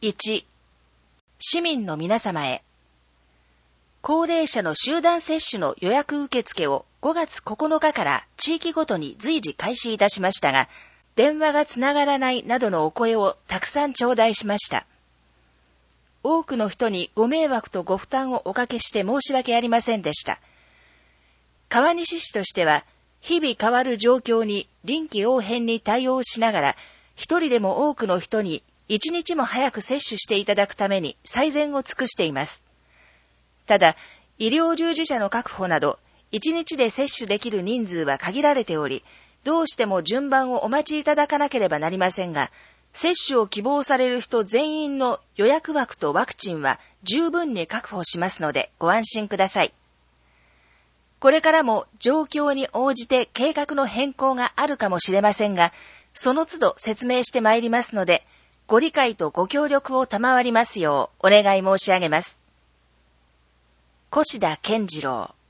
1、市民の皆様へ。高齢者の集団接種の予約受付を5月9日から地域ごとに随時開始いたしましたが、電話がつながらないなどのお声をたくさん頂戴しました。多くの人にご迷惑とご負担をおかけして申し訳ありませんでした。川西市としては、日々変わる状況に臨機応変に対応しながら、一人でも多くの人に一日も早く接種していただくために最善を尽くしています。ただ、医療従事者の確保など、一日で接種できる人数は限られており、どうしても順番をお待ちいただかなければなりませんが、接種を希望される人全員の予約枠とワクチンは十分に確保しますのでご安心ください。これからも状況に応じて計画の変更があるかもしれませんが、その都度説明してまいりますので、ご理解とご協力を賜りますようお願い申し上げます。越田健次郎。